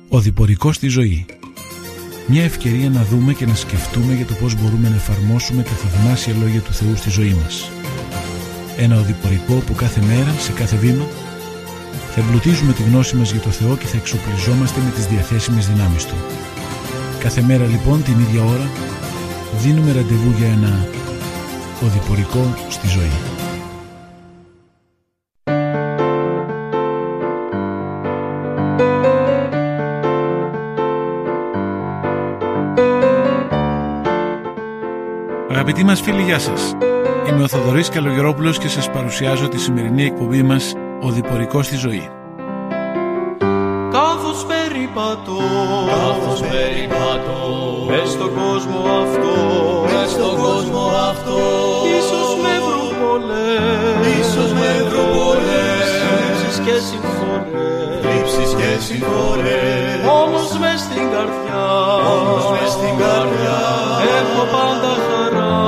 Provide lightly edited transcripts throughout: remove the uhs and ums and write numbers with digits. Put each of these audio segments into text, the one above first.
Οδηπορικό στη ζωή. Μια ευκαιρία να δούμε και να σκεφτούμε για το πώς μπορούμε να εφαρμόσουμε τα θαυμάσια λόγια του Θεού στη ζωή μας. Ένα οδηπορικό που κάθε μέρα, σε κάθε βήμα, θα εμπλουτίζουμε τη γνώση μας για το Θεό και θα εξοπλιζόμαστε με τις διαθέσιμες δυνάμεις Του. Κάθε μέρα λοιπόν την ίδια ώρα δίνουμε ραντεβού για ένα οδηπορικό στη ζωή. Αγαπητοί μας φίλοι, γεια σας. Είμαι ο Θοδωρής Καλογερόπουλος και σας παρουσιάζω τη σημερινή εκπομπή μας «Οδηπορικό στη ζωή». Καθώς περιπατώ μες στον κόσμο αυτό, ίσως με βρουν πολλές θλίψεις και συμφορές, όμως μες στην καρδιά έχω πάντα χαρά,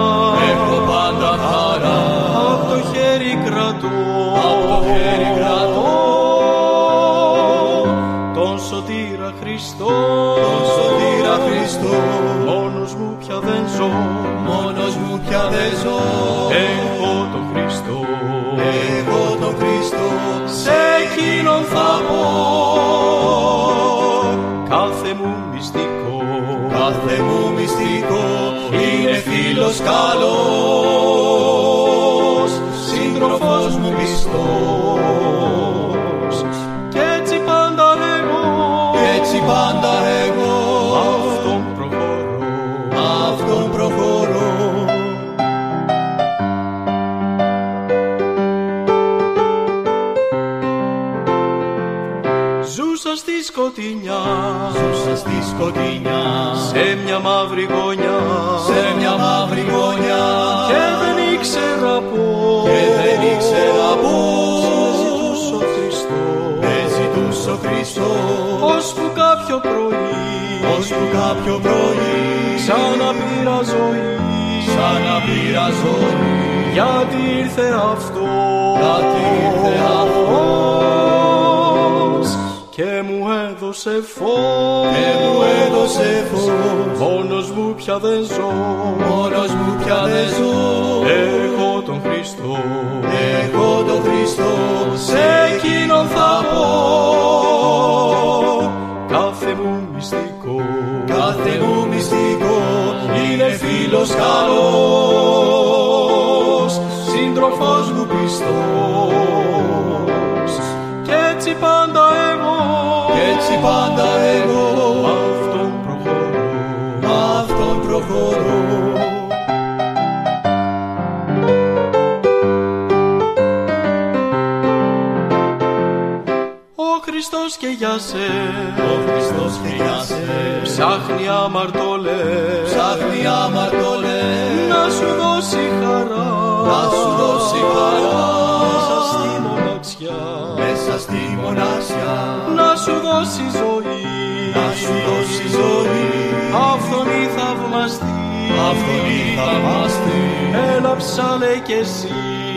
απ' το χέρι κρατώ τον σωτήρα Χριστό, μόνος μου πια δεν ζω, έχω τον Χριστό, σε εκείνον θα πω κάθε μου μυστικό, είναι φίλος καλός, σύντροφος μου πιστός, κι έτσι πάντα εγώ αυτόν προχωρώ. Ζούσα στη σκοτεινιά, σε μια μαύρη γωνιά, και δεν ήξερα πώς με ζητούσε ο Χριστός, ώσπου κάποιο πρωί ξαναπήρα ζωή, γιατί ήρθε αυτός και μου έδωσε φως, μόνος μου πια δεν ζω, έχω τον Χριστό, σε εκείνον θα πω κάθε μου μυστικό, είναι φίλος καλός, σύντροφος μου πιστός, κι έτσι πάντα εγώ αυτόν προχωρώ. Ο Χριστός και για σε ψάχνει αμαρτωλές, να σου δώσει χαρά, μέσα στη μοναξιά, να σου δώσει ζωή, αυθονή θαυμαστή, έλα ψάλε κι εσύ,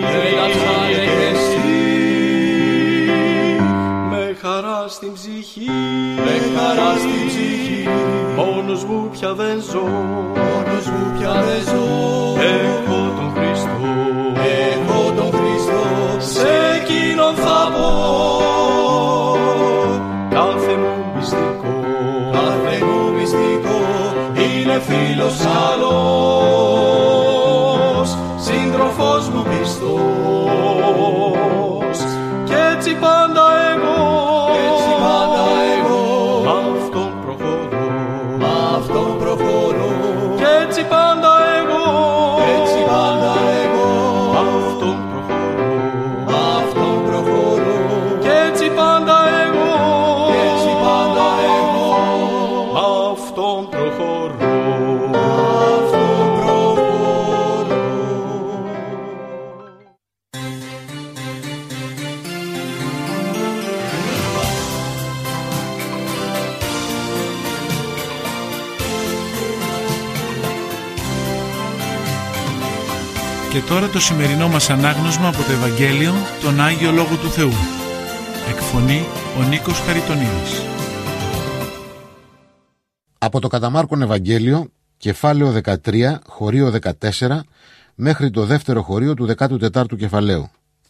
με χαρά στην ψυχή, μόνος μου πια δεν ζω, έχω τον Χριστό, σε εκείνον θα πω κάθε μου μυστικό, είναι φίλος καλός, σύντροφος μου πιστός, κι έτσι πάντα εγώ αυτόν προχωρώ, κι έτσι πάντα εγώ αυτόν προχωρώ, κι έτσι πάντα εγώ αυτόν προχωρώ. Και τώρα το σημερινό μας ανάγνωσμα από το Ευαγγέλιο, τον Άγιο Λόγο του Θεού. Εκφωνεί ο Νίκος Χαριτονίδης. Από το κατά Μάρκον Ευαγγέλιο, κεφάλαιο 13, χωρίο 14, μέχρι το δεύτερο χωρίο του 14ου κεφαλαίου.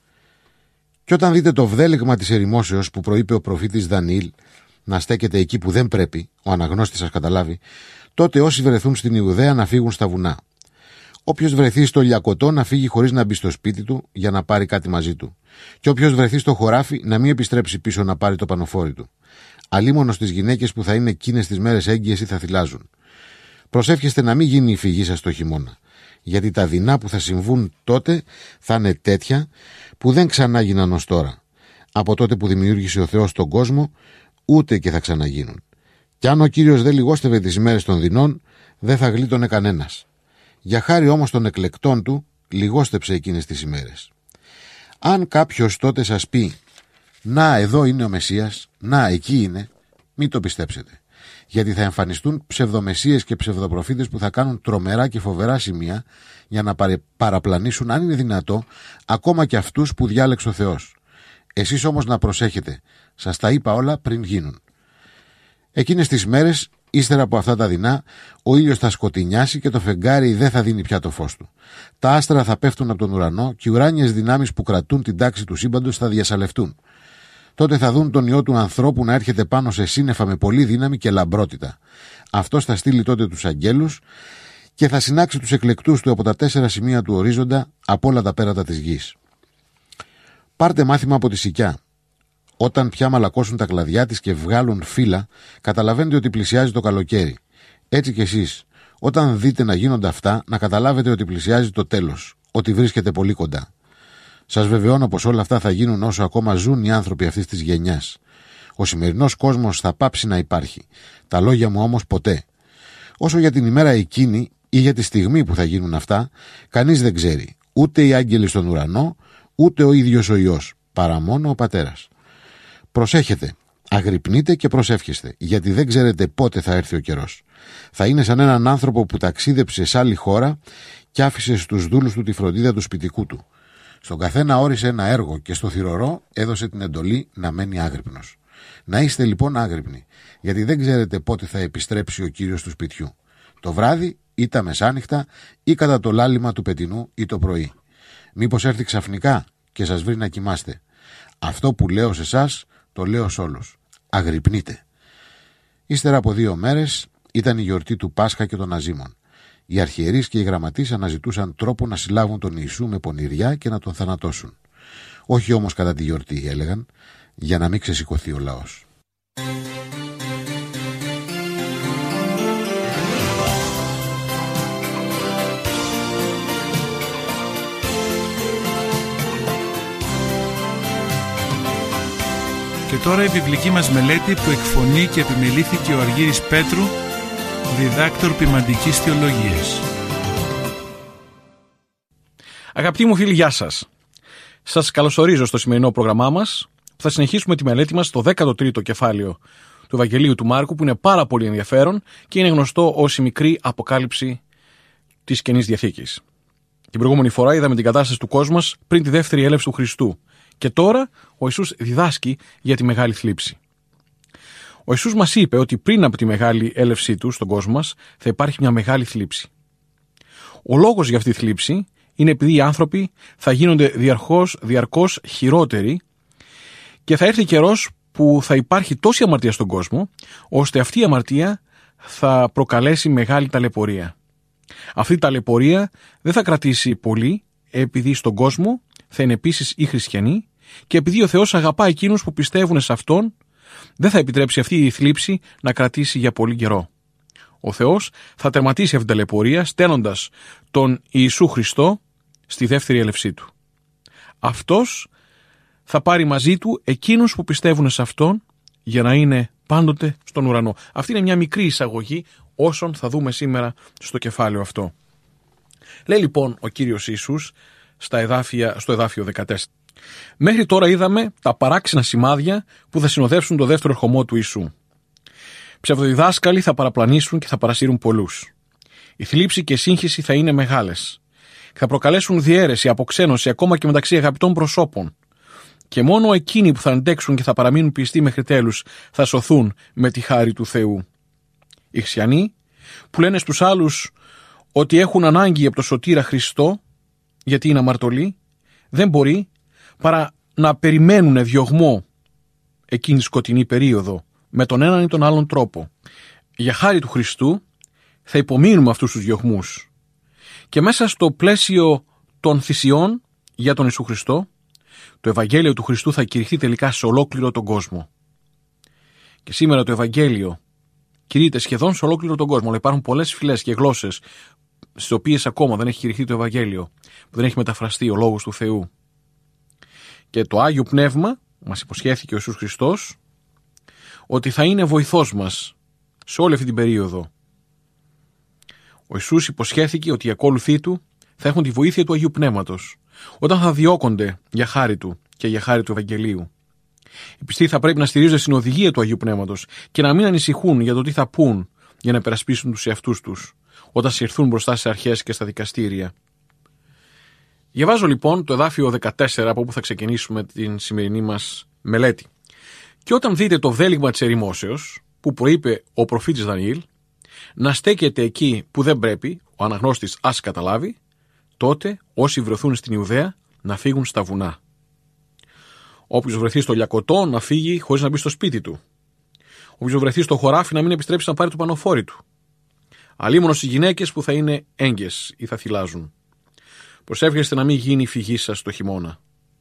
Και όταν δείτε το βδέλεγμα της ερημώσεως που προείπε ο προφήτης Δανιήλ να στέκεται εκεί που δεν πρέπει, ο αναγνώστης σας καταλάβει, τότε όσοι βρεθούν στην Ιουδαία να φύγουν στα βουνά. Όποιος βρεθεί στο Λιακωτό να φύγει χωρίς να μπει στο σπίτι του για να πάρει κάτι μαζί του. Και όποιος βρεθεί στο χωράφι να μην επιστρέψει πίσω να πάρει το πανοφόρι του. Αλίμονο στις γυναίκες που θα είναι εκείνες τις μέρες έγκυες ή θα θυλάζουν. Προσεύχεστε να μην γίνει η φυγή σας το χειμώνα. Γιατί τα δεινά που θα συμβούν τότε θα είναι τέτοια που δεν ξανά γίναν ως τώρα. Από τότε που δημιούργησε ο Θεός τον κόσμο, ούτε και θα ξαναγίνουν. Κι αν ο Κύριος δεν λιγόστευε τις ημέρες των δεινών, δεν θα γλίτωνε κανένας. Για χάρη όμως των εκλεκτών του, λιγόστεψε εκείνες τις ημέρες. Αν κάποιος τότε σας πει «Να, εδώ είναι ο Μεσσίας, να, εκεί είναι», μην το πιστέψετε. Γιατί θα εμφανιστούν ψευδομεσσίες και ψευδοπροφήτες που θα κάνουν τρομερά και φοβερά σημεία για να παραπλανήσουν, αν είναι δυνατό, ακόμα και αυτούς που διάλεξε ο Θεός. Εσείς όμως να προσέχετε, σας τα είπα όλα πριν γίνουν. Εκείνες τις μέρες, ύστερα από αυτά τα δεινά, ο ήλιος θα σκοτεινιάσει και το φεγγάρι δεν θα δίνει πια το φως του. Τα άστρα θα πέφτουν από τον ουρανό και οι ουράνιες δυνάμεις που κρατούν την τάξη του σύμπαντος θα διασαλευτούν. Τότε θα δουν τον Υιό του ανθρώπου να έρχεται πάνω σε σύννεφα με πολλή δύναμη και λαμπρότητα. Αυτός θα στείλει τότε τους αγγέλους και θα συνάξει τους εκλεκτούς του από τα 4 σημεία του ορίζοντα από όλα τα πέρατα της γης. Πάρτε μάθημα από τη Σικιά. Όταν πια μαλακώσουν τα κλαδιά της και βγάλουν φύλλα, καταλαβαίνετε ότι πλησιάζει το καλοκαίρι. Έτσι κι εσείς, όταν δείτε να γίνονται αυτά, να καταλάβετε ότι πλησιάζει το τέλος, ότι βρίσκεται πολύ κοντά. Σας βεβαιώνω πως όλα αυτά θα γίνουν όσο ακόμα ζουν οι άνθρωποι αυτής της γενιάς. Ο σημερινός κόσμος θα πάψει να υπάρχει. Τα λόγια μου όμως ποτέ. Όσο για την ημέρα εκείνη ή για τη στιγμή που θα γίνουν αυτά, κανείς δεν ξέρει. Ούτε οι άγγελοι στον ουρανό, ούτε ο ίδιος ο Υιός, παρά μόνο ο Πατέρας. Προσέχετε, αγρυπνείτε και προσεύχεστε, γιατί δεν ξέρετε πότε θα έρθει ο καιρός. Θα είναι σαν έναν άνθρωπο που ταξίδεψε σε άλλη χώρα και άφησε στους δούλους του τη φροντίδα του σπιτικού του. Στον καθένα όρισε ένα έργο και στο θυρωρό έδωσε την εντολή να μένει άγρυπνος. Να είστε λοιπόν άγρυπνοι, γιατί δεν ξέρετε πότε θα επιστρέψει ο Κύριος του σπιτιού. Το βράδυ ή τα μεσάνυχτα ή κατά το λάλημα του πετινού ή το πρωί. Μήπως έρθει ξαφνικά και σας βρει να κοιμάστε. Αυτό που λέω σε εσάς το λέω σε όλους. Αγρυπνείτε. Ύστερα από 2 μέρες ήταν η γιορτή του Πάσχα και των Αζήμων. Οι αρχιερείς και οι γραμματείς αναζητούσαν τρόπο να συλλάβουν τον Ιησού με πονηριά και να τον θανατώσουν. Όχι όμως κατά τη γιορτή, έλεγαν, για να μην ξεσηκωθεί ο λαός. Και τώρα η βιβλική μας μελέτη που εκφωνεί και επιμελήθηκε ο Αργύρης Πέτρου, διδάκτορ ποιμαντικής θεολογίας. Αγαπητοί μου φίλοι, γεια σας. Σας καλωσορίζω στο σημερινό πρόγραμμά μας, που θα συνεχίσουμε τη μελέτη μας στο 13ο κεφάλαιο του Ευαγγελίου του Μάρκου, που είναι πάρα πολύ ενδιαφέρον και είναι γνωστό ως η μικρή αποκάλυψη της Καινής Διαθήκης. Την προηγούμενη φορά είδαμε την κατάσταση του κόσμου μας πριν τη δεύτερη έλευση του Χριστού. Και τώρα ο Ιησούς διδάσκει για τη μεγάλη θλίψη. Ο Ιησούς μας είπε ότι πριν από τη μεγάλη έλευσή του στον κόσμο μας θα υπάρχει μια μεγάλη θλίψη. Ο λόγος για αυτή τη θλίψη είναι επειδή οι άνθρωποι θα γίνονται διαρκώς χειρότεροι και θα έρθει καιρός που θα υπάρχει τόση αμαρτία στον κόσμο, ώστε αυτή η αμαρτία θα προκαλέσει μεγάλη ταλαιπωρία. Αυτή η ταλαιπωρία δεν θα κρατήσει πολύ, επειδή στον κόσμο θα είναι επίσης οι χριστιανοί και επειδή ο Θεός αγαπά εκείνους που πιστεύουν σε Αυτόν, δεν θα επιτρέψει αυτή η θλίψη να κρατήσει για πολύ καιρό. Ο Θεός θα τερματίσει αυτή την ταλαιπωρία στέλνοντας τον Ιησού Χριστό στη δεύτερη έλευσή του. Αυτός θα πάρει μαζί του εκείνους που πιστεύουν σε Αυτόν για να είναι πάντοτε στον ουρανό. Αυτή είναι μια μικρή εισαγωγή όσων θα δούμε στο κεφάλαιο αυτό. Λέει λοιπόν ο Κύριος Ιησούς στο εδάφιο 14. Μέχρι τώρα είδαμε τα παράξενα σημάδια που θα συνοδεύσουν το δεύτερο ερχομό του Ιησού. Ψευδοδιδάσκαλοι θα παραπλανήσουν και θα παρασύρουν πολλούς. Η θλίψη και η σύγχυση θα είναι μεγάλες. Θα προκαλέσουν διαίρεση, αποξένωση ακόμα και μεταξύ αγαπητών προσώπων. Και μόνο εκείνοι που θα αντέξουν και θα παραμείνουν πιστοί μέχρι τέλους θα σωθούν με τη χάρη του Θεού. οι χριστιανοί, που λένε στους άλλους ότι έχουν ανάγκη από το σωτήρα Χριστό, γιατί είναι αμαρτωλοί, δεν μπορεί παρά να περιμένουν διωγμό εκείνη τη σκοτεινή περίοδο με τον έναν ή τον άλλον τρόπο. Για χάρη του Χριστού θα υπομείνουμε αυτούς τους διωγμούς. Και μέσα στο πλαίσιο των θυσιών για τον Ιησού Χριστό, το Ευαγγέλιο του Χριστού θα κηρυχθεί τελικά σε ολόκληρο τον κόσμο. Και σήμερα το Ευαγγέλιο κηρύττεται σχεδόν σε ολόκληρο τον κόσμο, αλλά υπάρχουν πολλές φυλές και γλώσσες στις οποίες ακόμα δεν έχει κηρυχθεί το Ευαγγέλιο, που δεν έχει μεταφραστεί ο Λόγος του Θεού. Και το Άγιο Πνεύμα μας υποσχέθηκε ο Ιησούς Χριστός ότι θα είναι βοηθός μας σε όλη αυτή την περίοδο. Ο Ιησούς υποσχέθηκε ότι οι ακόλουθοί του θα έχουν τη βοήθεια του Αγίου Πνεύματος όταν θα διώκονται για χάρη του και για χάρη του Ευαγγελίου. Οι πιστοί θα πρέπει να στηρίζονται στην οδηγία του Αγίου Πνεύματος και να μην ανησυχούν για το τι θα πούν για να υπερασπίσουν τους εαυτούς τους όταν συρθούν μπροστά σε αρχές και στα δικαστήρια. Διαβάζω λοιπόν το εδάφιο 14 από όπου θα ξεκινήσουμε την σημερινή μας μελέτη. Και όταν δείτε το βδέλιγμα της ερημόσεως που προείπε ο προφήτης Δανιήλ να στέκεται εκεί που δεν πρέπει, ο αναγνώστης ας καταλάβει, τότε όσοι βρεθούν στην Ιουδαία να φύγουν στα βουνά. Όποιος βρεθεί στο λιακωτό να φύγει χωρίς να μπει στο σπίτι του. Όποιος βρεθεί στο χωράφι να μην επιστρέψει να πάρει το πανοφόρι του. Αλίμονος οι γυναίκες που θα είναι έγκες ή θα θυλάζουν. Προσεύχεστε να μην γίνει η φυγή σας το χειμώνα.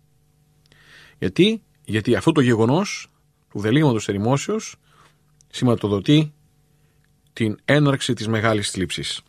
Γιατί αυτό το γεγονός του βδελίγματος ερημόσεως σηματοδοτεί την έναρξη της μεγάλης θλίψης.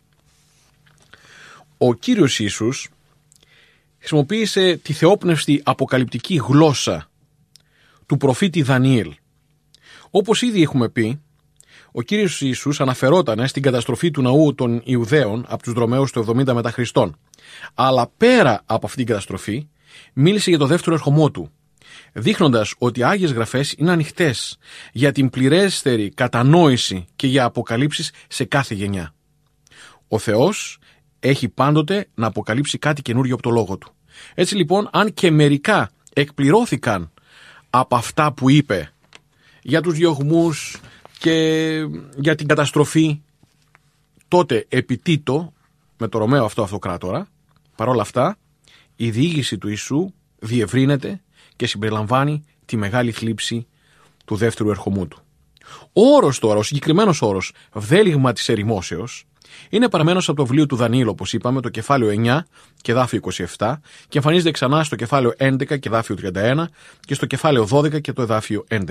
Ο Κύριος Ιησούς χρησιμοποίησε τη θεόπνευστη αποκαλυπτική γλώσσα του προφήτη Δανιήλ. Όπως ήδη έχουμε πει, ο Κύριος Ιησούς αναφερόταν στην καταστροφή του ναού των Ιουδαίων από τους Δρωμαίους του 70 μετά Χριστόν. Αλλά πέρα από αυτήν την καταστροφή, μίλησε για το δεύτερο ερχομό του, δείχνοντας ότι οι Άγιες Γραφές είναι ανοιχτές για την πληρέστερη κατανόηση και για αποκαλύψεις σε κάθε γενιά. Ο Θεός έχει πάντοτε να αποκαλύψει κάτι καινούριο από το Λόγο Του. Έτσι λοιπόν, αν και μερικά εκπληρώθηκαν από αυτά που είπε για τους διωγμούς και για την καταστροφή τότε επί Τίτο, με το Ρωμαίο αυτοκράτορα, παρόλα αυτά η διήγηση του Ιησού διευρύνεται και συμπεριλαμβάνει τη μεγάλη θλίψη του δεύτερου ερχομού του. Ο όρος τώρα, ο συγκεκριμένος όρος βδέλιγμα της ερημόσεως είναι παραμένος από το βιβλίο του Δανιήλ, όπως είπαμε, το κεφάλαιο 9 και δάφιο 27 και εμφανίζεται ξανά στο κεφάλαιο 11 και δάφιο 31 και στο κεφάλαιο 12 και το εδάφιο 11.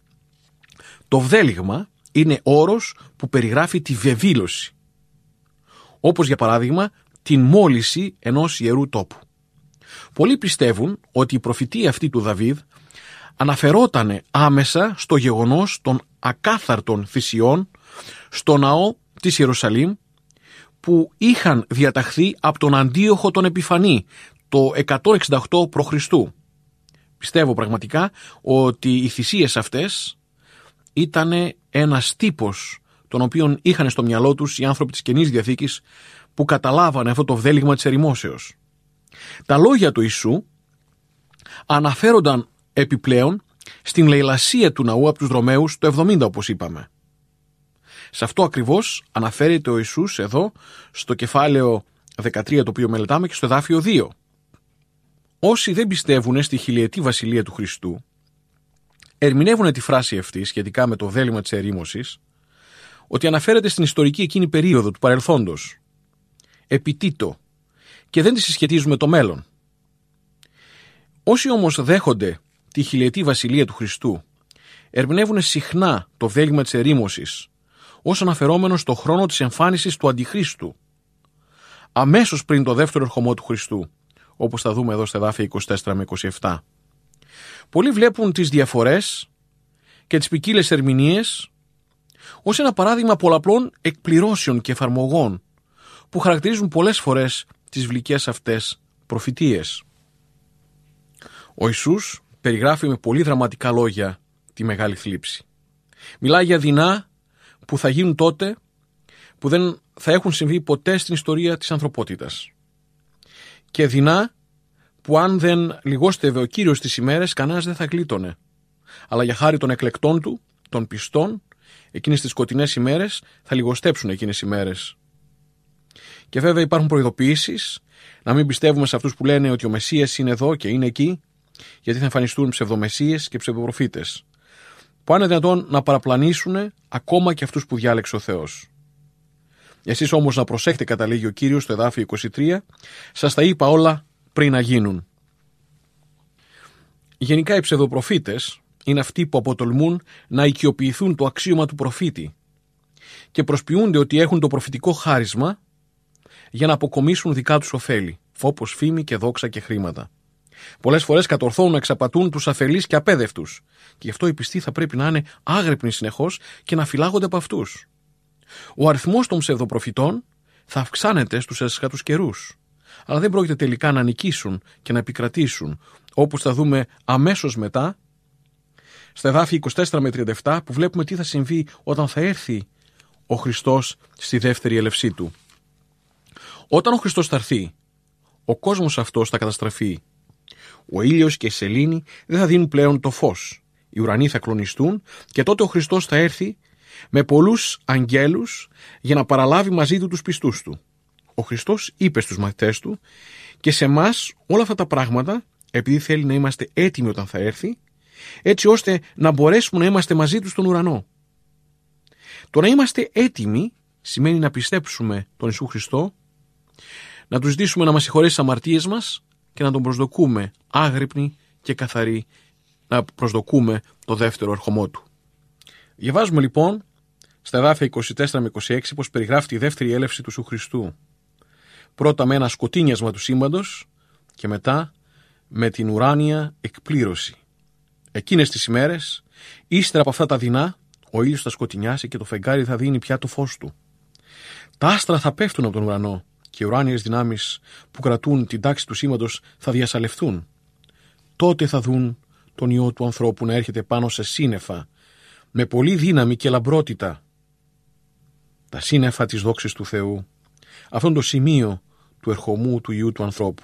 Το βδέλιγμα είναι όρος που περιγράφει τη βεβήλωση, όπως για παράδειγμα την μόλυνση ενός ιερού τόπου. Πολλοί πιστεύουν ότι η προφητεία αυτή του Δαβίδ αναφερόταν άμεσα στο γεγονός των ακάθαρτων θυσιών στο ναό της Ιερουσαλήμ που είχαν διαταχθεί από τον Αντίοχο τον Επιφανή το 168 π.Χ. Πιστεύω πραγματικά ότι οι θυσίες αυτές ήταν ένας τύπος τον οποίον είχαν στο μυαλό τους οι άνθρωποι της Καινής Διαθήκης που καταλάβανε αυτό το βδέλιγμα της ερημόσεως. Τα λόγια του Ιησού αναφέρονταν επιπλέον στην λαιλασία του ναού από τους Ρωμαίους το 70, όπως είπαμε. Σε αυτό ακριβώς αναφέρεται ο Ιησούς εδώ στο κεφάλαιο 13 το οποίο μελετάμε και στο εδάφιο 2. Όσοι δεν πιστεύουν στη χιλιετή βασιλεία του Χριστού ερμηνεύουν τη φράση αυτή σχετικά με το βδέλιγμα της ερήμωσης ότι αναφέρεται στην ιστορική εκείνη περίοδο του παρελθόντος, επί Τίτο, και δεν τη συσχετίζουν με το μέλλον. Όσοι όμως δέχονται τη χιλιετή βασιλεία του Χριστού ερμηνεύουν συχνά το βδέλιγμα της ερήμωσης ως αναφερόμενο στο χρόνο της εμφάνισης του Αντιχρίστου, αμέσως πριν το δεύτερο ερχομό του Χριστού, όπως θα δούμε εδώ στα εδάφια 24 με 27. Πολλοί βλέπουν τις διαφορές και τις ποικίλες ερμηνείες ως ένα παράδειγμα πολλαπλών εκπληρώσεων και εφαρμογών που χαρακτηρίζουν πολλές φορές τις βιβλικές αυτές προφητείες. Ο Ιησούς περιγράφει με πολύ δραματικά λόγια τη μεγάλη θλίψη. Μιλάει για δεινά που θα γίνουν τότε που δεν θα έχουν συμβεί ποτέ στην ιστορία της ανθρωπότητας. Και δεινά που αν δεν λιγόστευε ο Κύριος τις ημέρες κανένας δεν θα γλίτωνε. Αλλά για χάρη των εκλεκτών του, των πιστών, εκείνες τις σκοτεινές ημέρες θα λιγοστέψουν εκείνες οι ημέρες. Και βέβαια υπάρχουν προειδοποιήσεις να μην πιστεύουμε σε αυτούς που λένε ότι ο Μεσσίας είναι εδώ και είναι εκεί, γιατί θα εμφανιστούν ψευδομεσσίες και ψευδοπροφήτες, που αν είναι δυνατόν να παραπλανήσουν ακόμα και αυτούς που διάλεξε ο Θεός. Εσείς όμως να προσέχετε, καταλήγει ο Κύριος στο εδάφιο 23, σας τα είπα όλα πριν να γίνουν. Γενικά οι ψευδοπροφήτες είναι αυτοί που αποτολμούν να οικειοποιηθούν το αξίωμα του προφήτη και προσποιούνται ότι έχουν το προφητικό χάρισμα για να αποκομίσουν δικά τους ωφέλη, όπως φήμη και δόξα και χρήματα. Πολλές φορές κατορθώνουν να εξαπατούν τους αφελείς και απέδευτους, και γι' αυτό οι πιστοί θα πρέπει να είναι άγρυπνοι συνεχώς και να φυλάγονται από αυτούς. Ο αριθμός των ψευδοπροφητών θα αυξάνεται στους έσχατους καιρούς, αλλά δεν πρόκειται τελικά να νικήσουν και να επικρατήσουν, όπως θα δούμε αμέσως μετά, στα εδάφια 24 με 37, που βλέπουμε τι θα συμβεί όταν θα έρθει ο Χριστός στη δεύτερη έλευσή του. Όταν ο Χριστός θα έρθει, ο κόσμος αυτός θα καταστραφεί. Ο ήλιος και η σελήνη δεν θα δίνουν πλέον το φως. Οι ουρανοί θα κλονιστούν και τότε ο Χριστός θα έρθει με πολλούς αγγέλους για να παραλάβει μαζί του τους πιστούς του. Ο Χριστός είπε στους μαθητές του και σε εμάς όλα αυτά τα πράγματα, επειδή θέλει να είμαστε έτοιμοι όταν θα έρθει, έτσι ώστε να μπορέσουμε να είμαστε μαζί του στον ουρανό. Το να είμαστε έτοιμοι σημαίνει να πιστέψουμε τον Ιησού Χριστό, να του ζητήσουμε να μας συγχωρέσει τις αμαρτίες μας και να τον προσδοκούμε άγρυπνοι και καθαροί, να προσδοκούμε το δεύτερο ερχομό του. Διαβάζουμε λοιπόν στα εδάφια 24 με 26 πως περιγράφει τη δεύτερη έλευση του Ιησού Χριστού. Πρώτα με ένα σκοτίνιασμα του σύμπαντος και μετά με την ουράνια εκπλήρωση. Εκείνες τις ημέρες, ύστερα από αυτά τα δεινά, ο ήλιος θα σκοτεινιάσει και το φεγγάρι θα δίνει πια το φως του. Τα άστρα θα πέφτουν από τον ουρανό και οι ουράνιες δυνάμεις που κρατούν την τάξη του σήματος θα διασαλευτούν. Τότε θα δουν τον Υιό του ανθρώπου να έρχεται πάνω σε σύννεφα, με πολλή δύναμη και λαμπρότητα. Τα σύννεφα της δόξης του Θεού. Αυτό είναι το σημείο του ερχομού του Υιού του ανθρώπου.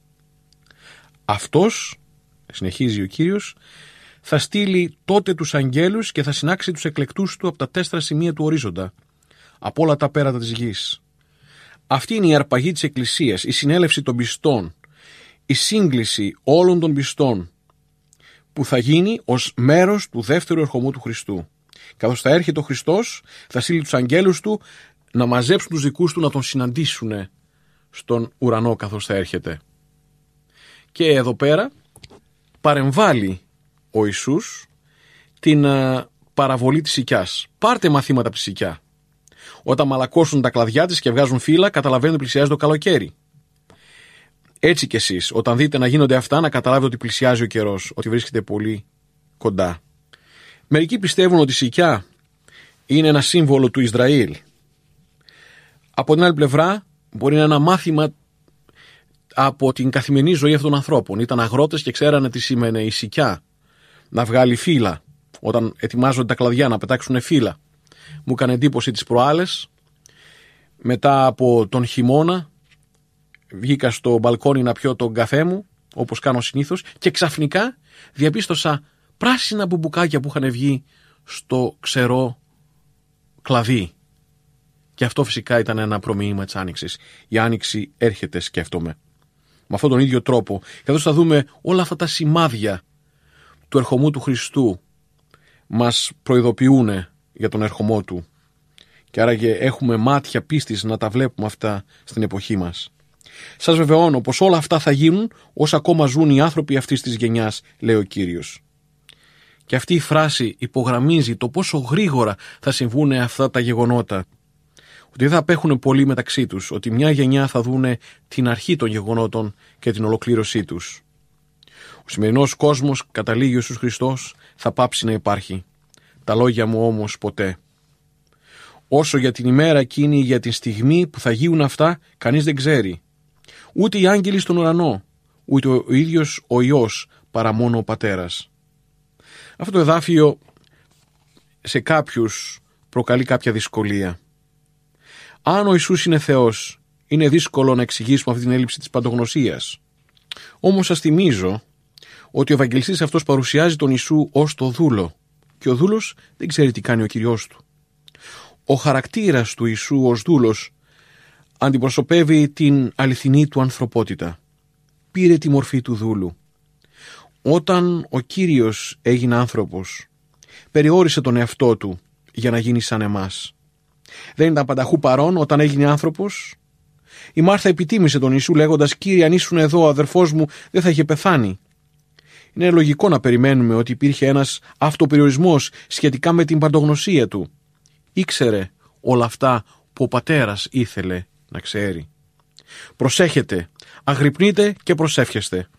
Αυτός, συνεχίζει ο Κύριος, θα στείλει τότε τους αγγέλους και θα συνάξει τους εκλεκτούς του από τα 4 σημεία του ορίζοντα, από όλα τα πέρατα της γης. Αυτή είναι η αρπαγή της Εκκλησίας, η συνέλευση των πιστών, η σύγκληση όλων των πιστών, που θα γίνει ως μέρος του δεύτερου ερχομού του Χριστού. Καθώς θα έρχεται ο Χριστός, θα στείλει τους αγγέλους του να μαζέψουν τους δικούς του να τον συναντήσουν στον ουρανό καθώς θα έρχεται. Και εδώ πέρα παρεμβάλλει ο Ιησούς την παραβολή της σικιάς. Πάρτε μαθήματα από τη σικιά. Όταν μαλακώσουν τα κλαδιά της και βγάζουν φύλλα, καταλαβαίνετε ότι πλησιάζει το καλοκαίρι. Έτσι κι εσείς, όταν δείτε να γίνονται αυτά, να καταλάβετε ότι πλησιάζει ο καιρός, ότι βρίσκεται πολύ κοντά. Μερικοί πιστεύουν ότι η σικιά είναι ένα σύμβολο του Ισραήλ. Από την άλλη πλευρά, μπορεί να είναι ένα μάθημα από την καθημερινή ζωή αυτών των ανθρώπων. Ήταν αγρότες και ξέρανε τι σήμαινε η σικιά. Να βγάλει φύλλα, όταν ετοιμάζονται τα κλαδιά, να πετάξουν φύλλα. Μου έκανε εντύπωση τις προάλλες, μετά από τον χειμώνα, βγήκα στο μπαλκόνι να πιω τον καφέ μου, όπως κάνω συνήθως, και ξαφνικά διαπίστωσα πράσινα μπουμπουκάκια που είχαν βγει στο ξερό κλαδί. Και αυτό φυσικά ήταν ένα προμοίημα της Άνοιξης. Η Άνοιξη έρχεται, σκέφτομαι. Με αυτόν τον ίδιο τρόπο, καθώς θα δούμε όλα αυτά τα σημάδια του ερχομού του Χριστού, μας προειδοποιούν για τον ερχομό του. Και άραγε έχουμε μάτια πίστης να τα βλέπουμε αυτά στην εποχή μας. Σας βεβαιώνω πως όλα αυτά θα γίνουν όσο ακόμα ζουν οι άνθρωποι αυτής της γενιάς, λέει ο Κύριος. Και αυτή η φράση υπογραμμίζει το πόσο γρήγορα θα συμβούν αυτά τα γεγονότα. Ότι δεν θα απέχουν πολύ μεταξύ τους, ότι μια γενιά θα δούνε την αρχή των γεγονότων και την ολοκλήρωσή τους. Ο σημερινός κόσμος, καταλήγει ο Ιησούς Χριστός, θα πάψει να υπάρχει. Τα λόγια μου όμως ποτέ. Όσο για την ημέρα εκείνη, για την στιγμή που θα γίνουν αυτά, κανείς δεν ξέρει. Ούτε οι άγγελοι στον ουρανό, ούτε ο ίδιος ο Υιός, παρά μόνο ο Πατέρας. Αυτό το εδάφιο σε κάποιους προκαλεί κάποια δυσκολία. Αν ο Ιησούς είναι Θεός, είναι δύσκολο να εξηγήσουμε αυτή την έλλειψη της παντογνωσίας. Όμως σας θυμίζω ότι ο Ευαγγελιστής αυτός παρουσιάζει τον Ιησού ως το δούλο, και ο δούλος δεν ξέρει τι κάνει ο Κυριός του. Ο χαρακτήρας του Ιησού ως δούλος αντιπροσωπεύει την αληθινή του ανθρωπότητα. Πήρε τη μορφή του δούλου. Όταν ο Κύριος έγινε άνθρωπος, περιόρισε τον εαυτό του για να γίνει σαν εμάς. Δεν ήταν πανταχού παρόν όταν έγινε άνθρωπος. Η Μάρθα επιτίμησε τον Ιησού λέγοντας «Κύριε, αν ήσουν εδώ ο αδερφός μου δεν θα είχε πεθάνει». Είναι λογικό να περιμένουμε ότι υπήρχε ένας αυτοπεριορισμός σχετικά με την παντογνωσία του. Ήξερε όλα αυτά που ο πατέρας ήθελε να ξέρει. Προσέχετε, αγρυπνείτε και προσεύχεστε,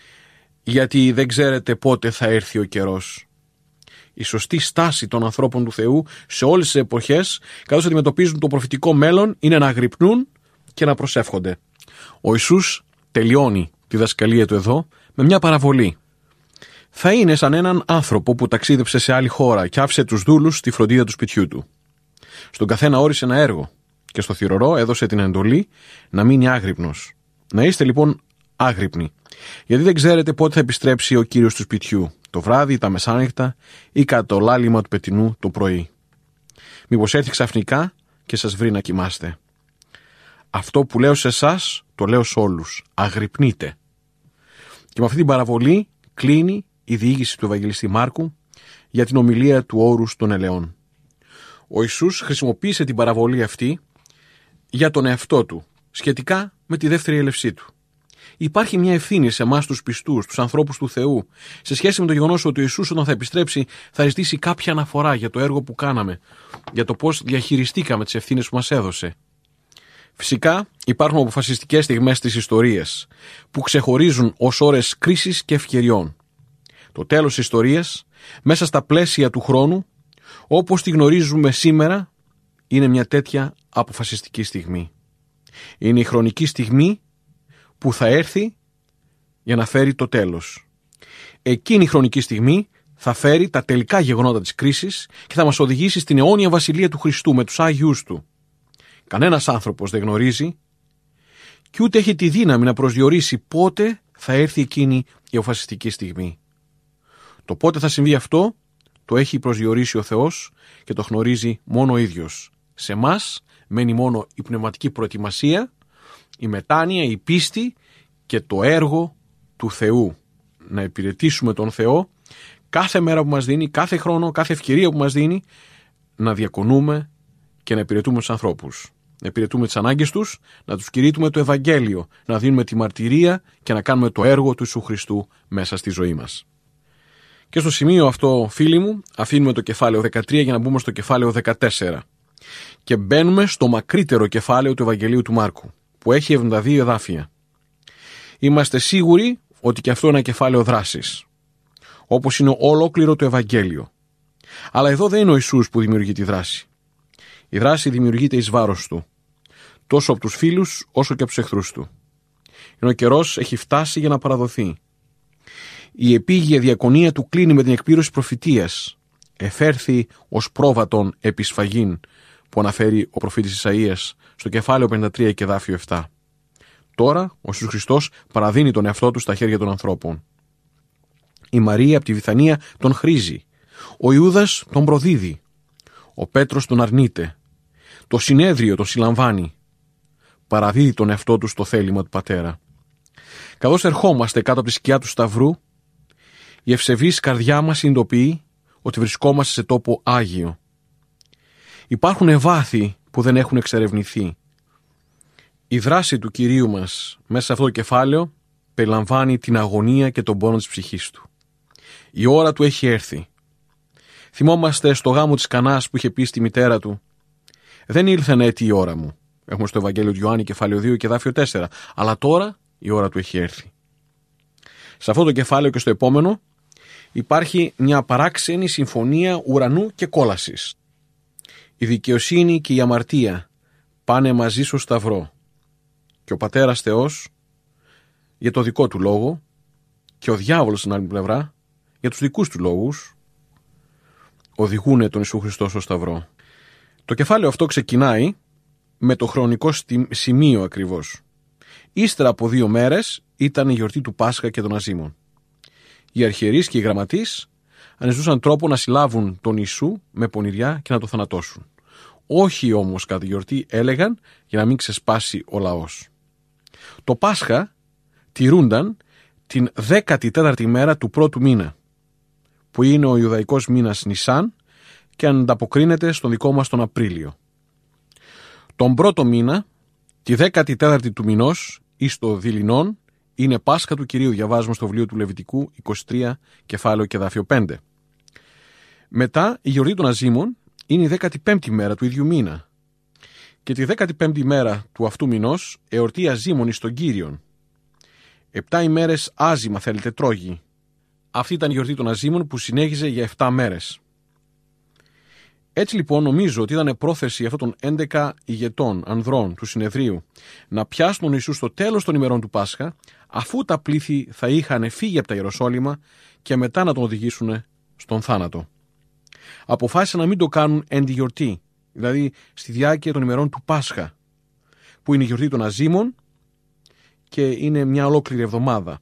γιατί δεν ξέρετε πότε θα έρθει ο καιρός. Η σωστή στάση των ανθρώπων του Θεού σε όλες τις εποχές, καθώς αντιμετωπίζουν το προφητικό μέλλον, είναι να αγρυπνούν και να προσεύχονται. Ο Ιησούς τελειώνει τη δασκαλία του εδώ με μια παραβολή. Θα είναι σαν έναν άνθρωπο που ταξίδεψε σε άλλη χώρα και άφησε τους δούλους στη φροντίδα του σπιτιού του. Στον καθένα όρισε ένα έργο και στο θυρωρό έδωσε την εντολή να μείνει άγρυπνος. Να είστε λοιπόν άγρυπνοι, γιατί δεν ξέρετε πότε θα επιστρέψει ο Κύριος του σπιτιού, το βράδυ, τα μεσάνυχτα ή κατά το λάλημα του πετεινού το πρωί. Μήπως έρθει ξαφνικά και σας βρει να κοιμάστε. Αυτό που λέω σε εσάς το λέω σε όλους. Αγρυπνείτε. Και με αυτή την παραβολή κλείνει η διήγηση του Ευαγγελιστή Μάρκου για την ομιλία του όρους των ελαιών. Ο Ιησούς χρησιμοποίησε την παραβολή αυτή για τον εαυτό του, σχετικά με τη δεύτερη έλευσή του. Υπάρχει μια ευθύνη σε εμάς τους πιστούς, τους ανθρώπους του Θεού, σε σχέση με το γεγονός ότι ο Ιησούς όταν θα επιστρέψει θα ζητήσει κάποια αναφορά για το έργο που κάναμε, για το πώς διαχειριστήκαμε τις ευθύνες που μας έδωσε. Φυσικά υπάρχουν αποφασιστικές στιγμές της ιστορίας που ξεχωρίζουν ως ώρες κρίσης και ευκαιριών. Το τέλος της ιστορίας, μέσα στα πλαίσια του χρόνου, όπως τη γνωρίζουμε σήμερα, είναι μια τέτοια αποφασιστική στιγμή. Είναι η χρονική στιγμή που θα έρθει για να φέρει το τέλος. Εκείνη η χρονική στιγμή θα φέρει τα τελικά γεγονότα της κρίσης και θα μας οδηγήσει στην αιώνια βασιλεία του Χριστού με τους Άγιους του. Κανένας άνθρωπος δεν γνωρίζει και ούτε έχει τη δύναμη να προσδιορίσει πότε θα έρθει εκείνη η αποφασιστική στιγμή. Το πότε θα συμβεί αυτό το έχει προσδιορίσει ο Θεός και το γνωρίζει μόνο ο ίδιος. Σε εμάς μένει μόνο η πνευματική προετοιμασία, η μετάνοια, η πίστη και το έργο του Θεού. Να υπηρετήσουμε τον Θεό κάθε μέρα που μας δίνει, κάθε χρόνο, κάθε ευκαιρία που μας δίνει, να διακονούμε και να υπηρετούμε τους ανθρώπους. Να υπηρετούμε τις ανάγκες τους, να τους κηρύττουμε το Ευαγγέλιο, να δίνουμε τη μαρτυρία και να κάνουμε το έργο του Ιησού Χριστού μέσα στη ζωή μας. Και στο σημείο αυτό, φίλοι μου, αφήνουμε το κεφάλαιο 13 για να μπούμε στο κεφάλαιο 14. Και μπαίνουμε στο μακρύτερο κεφάλαιο του Ευαγγελίου του Μάρκου, που έχει 72 εδάφια. Είμαστε σίγουροι ότι και αυτό είναι ένα κεφάλαιο δράσης, όπως είναι ολόκληρο το Ευαγγέλιο. Αλλά εδώ δεν είναι ο Ιησούς που δημιουργεί τη δράση. Η δράση δημιουργείται εις βάρος του, τόσο από τους φίλους όσο και από τους εχθρούς του. Είναι ο καιρός έχει φτάσει για να παραδοθεί. Η επίγεια διακονία του κλείνει με την εκπλήρωση προφητείας. Εφέρθη ως πρόβατον επί σφαγήν, που αναφέρει ο προφήτης Ισαΐας στο κεφάλαιο 53 και εδάφιο 7. Τώρα ο Ιησούς Χριστός παραδίνει τον εαυτό του στα χέρια των ανθρώπων. Η Μαρία από τη Βιθανία τον χρήζει. Ο Ιούδας τον προδίδει. Ο Πέτρος τον αρνείται. Το συνέδριο τον συλλαμβάνει. Παραδίδει τον εαυτό του στο θέλημα του Πατέρα. Καθώς ερχόμαστε κάτω από τη σκιά του Σταυρού, η ευσεβής καρδιά μας συνειδητοποιεί ότι βρισκόμαστε σε τόπο Άγιο. Υπάρχουν βάθη που δεν έχουν εξερευνηθεί. Η δράση του Κυρίου μας μέσα σε αυτό το κεφάλαιο περιλαμβάνει την αγωνία και τον πόνο της ψυχής του. Η ώρα του έχει έρθει. Θυμόμαστε στο γάμο της Κανάς που είχε πει στη μητέρα του «Δεν ήλθεν έτη η ώρα μου». Έχουμε στο Ευαγγέλιο του Ιωάννη κεφάλαιο 2 και εδάφιο 4. Αλλά τώρα η ώρα του έχει έρθει. Σε αυτό το κεφάλαιο και στο επόμενο υπάρχει μια παράξενη συμφωνία ουρανού και κόλασης. Η δικαιοσύνη και η αμαρτία πάνε μαζί στο Σταυρό και ο Πατέρας Θεός για το δικό του λόγο και ο διάβολος στην άλλη πλευρά για τους δικούς του λόγους οδηγούν τον Ιησού Χριστό στο Σταυρό. Το κεφάλαιο αυτό ξεκινάει με το χρονικό σημείο ακριβώς. Ύστερα από 2 μέρες ήταν η γιορτή του Πάσχα και των Αζύμων. Οι αρχιερείς και οι γραμματείς αναζητούσαν τρόπο να συλλάβουν τον Ιησού με πονηριά και να το θανατώσουν. Όχι όμως κατά τη γιορτή, έλεγαν, για να μην ξεσπάσει ο λαός. Το Πάσχα τηρούνταν την 14η μέρα του πρώτου μήνα, που είναι ο Ιουδαϊκός μήνας Νισάν και ανταποκρίνεται στον δικό μας τον Απρίλιο. Τον πρώτο μήνα, τη 14η του μηνός ή στο Δειλινόν, είναι Πάσχα του Κυρίου, διαβάζουμε στο βιβλίο του Λεβιτικού 23, κεφάλαιο και εδάφιο 5. Μετά η γιορτή των Αζίμων είναι η 15η μέρα του ίδιου μήνα και τη 15η μέρα του αυτού μηνός εορτή Αζίμων εις τον Κύριον. 7 ημέρες άζημα θέλετε τρόγοι. Αυτή ήταν η γιορτή των Αζίμων που συνέχιζε για 7 μέρες. Έτσι λοιπόν νομίζω ότι ήταν πρόθεση αυτών των 11 ηγετών ανδρών του συνεδρίου να πιάσουν τον Ιησού στο τέλος των ημερών του Πάσχα, αφού τα πλήθη θα είχαν φύγει από τα Ιεροσόλυμα και μετά να τον οδηγήσουν στον θάνατο. Αποφάσισαν να μην το κάνουν εν τη γιορτή, δηλαδή στη διάρκεια των ημερών του Πάσχα, που είναι η γιορτή των Αζίμων και είναι μια ολόκληρη εβδομάδα.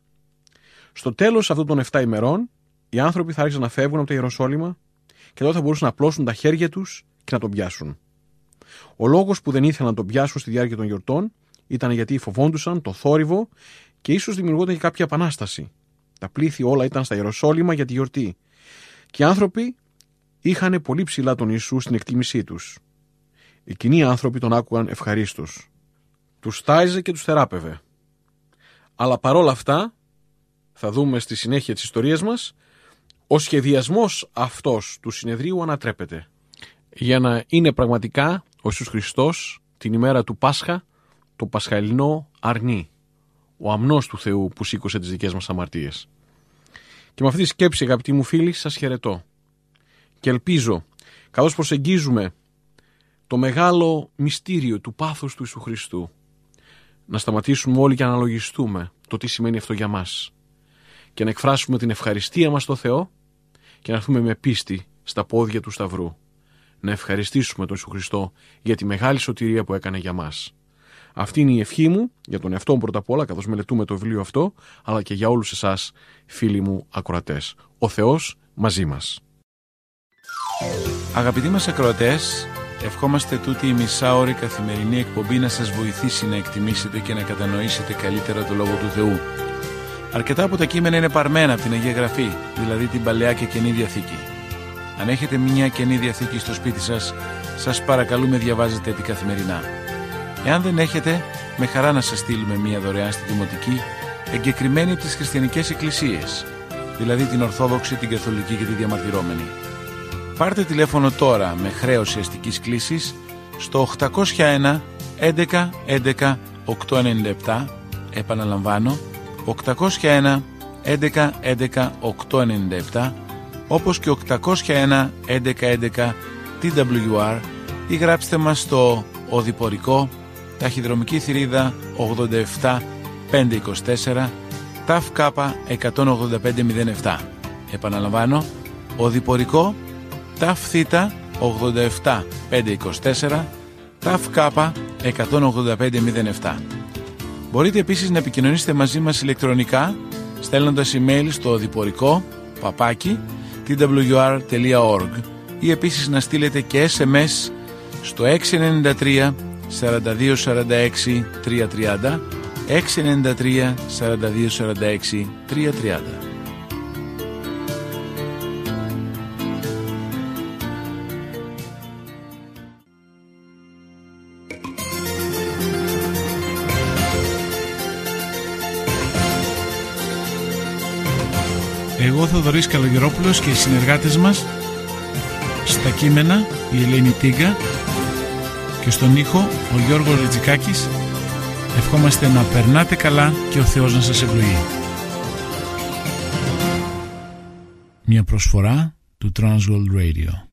Στο τέλος αυτών των 7 ημερών, οι άνθρωποι θα άρχισαν να φεύγουν από τα Ιεροσόλυμα και εδώ θα μπορούσαν να απλώσουν τα χέρια τους και να τον πιάσουν. Ο λόγος που δεν ήθελαν να τον πιάσουν στη διάρκεια των γιορτών ήταν γιατί φοβόντουσαν το θόρυβο και ίσως δημιουργόταν και κάποια επανάσταση. Τα πλήθη όλα ήταν στα Ιεροσόλυμα για τη γιορτή και οι άνθρωποι είχαν πολύ ψηλά τον Ιησού στην εκτίμησή τους. Οι κοινοί άνθρωποι τον άκουγαν ευχαρίστως. Τους τάιζε και τους θεράπευε. Αλλά παρόλα αυτά, θα δούμε στη συνέχεια της ιστορίας μας, ο σχεδιασμός αυτός του συνεδρίου ανατρέπεται για να είναι πραγματικά ο Ιησούς Χριστός την ημέρα του Πάσχα το πασχαλινό αρνί, ο αμνός του Θεού που σήκωσε τις δικές μας αμαρτίες. Και με αυτή τη σκέψη, αγαπητοί μου φίλοι, σας χαιρετώ και ελπίζω, καθώς προσεγγίζουμε το μεγάλο μυστήριο του πάθους του Ιησού Χριστού, να σταματήσουμε όλοι και να αναλογιστούμε το τι σημαίνει αυτό για μας και να εκφράσουμε την ευχαριστία μας στο Θεό και να έρθουμε με πίστη στα πόδια του Σταυρού, να ευχαριστήσουμε τον Ιησού Χριστό για τη μεγάλη σωτηρία που έκανε για μας. Αυτή είναι η ευχή μου για τον εαυτό μου πρώτα απ' όλα, καθώς μελετούμε το βιβλίο αυτό, αλλά και για όλους εσάς, φίλοι μου ακροατές. Ο Θεός μαζί μας. Αγαπητοί μας ακροατές, ευχόμαστε τούτη η μισάωρη καθημερινή εκπομπή να σας βοηθήσει να εκτιμήσετε και να κατανοήσετε καλύτερα το Λόγο του Θεού. Αρκετά από τα κείμενα είναι παρμένα από την Αγία Γραφή, δηλαδή την Παλαιά και Καινή Διαθήκη. Αν έχετε μια Καινή Διαθήκη στο σπίτι σας, σας παρακαλούμε διαβάζετε την καθημερινά. Εάν δεν έχετε, με χαρά να σας στείλουμε μια δωρεάν στη Δημοτική, εγκεκριμένη από τις χριστιανικές εκκλησίες, δηλαδή την Ορθόδοξη, την Καθολική και τη Διαμαρτυρόμενη. Πάρτε τηλέφωνο τώρα με χρέωση αστικής κλήσης στο 801 11 11 897, επαναλαμβάνω 801 11 11 897, όπως και 801 11 11 TWR, ή γράψτε μας στο Οδηπορικό, ταχυδρομική θηρίδα 87 524, ΤΑΦ ΚΑΠΑ 18507. Επαναλαμβάνω, Οδηπορικό, ΤΑΦ ΘΙΤΑ 87 524, ΤΑΦ ΚΑΠΑ 18507. Μπορείτε επίσης να επικοινωνήσετε μαζί μας ηλεκτρονικά στέλνοντας email στο οδηπορικό @twr.org ή επίσης να στείλετε και SMS στο 693 42 46 330, 693 42 46 330. Εγώ Θοδωρής Καλογερόπουλος και οι συνεργάτες μας στα κείμενα η Ελένη Τίγκα και στον ήχο ο Γιώργος Ριτζικάκης ευχόμαστε να περνάτε καλά και ο Θεός να σας ευλογεί. Μια προσφορά του Transworld Radio.